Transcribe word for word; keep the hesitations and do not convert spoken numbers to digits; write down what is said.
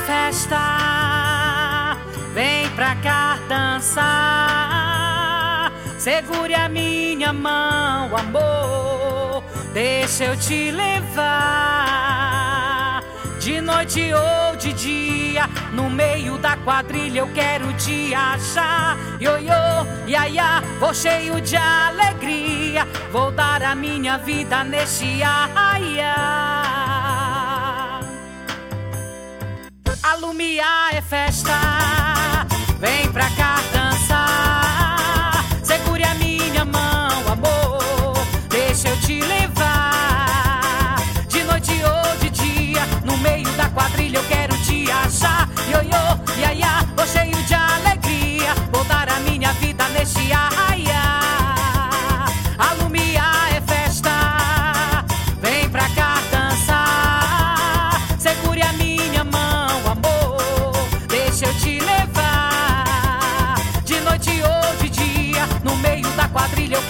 festa, vem pra cá dançar. Segure a minha mão, amor, deixa eu te levar. De noite ou de dia, no meio da quadrilha eu quero te achar. Ioiô, iaiá, vou cheio de alegria, vou dar a minha vida neste arraiá. A Lumiar é festa, vem pra cá dançar. Segure a minha mão, amor, deixa eu te levar. De noite ou de dia, no meio da quadrilha eu quero te achar. Ioiô, iaiá, vou cheio de alegria, vou dar a minha vida neste arraiá. A Lumiar é festa, vem pra cá dançar. Segure a minha mão, amor, deixa eu te levar. De noite ou de dia, no meio da quadrilha eu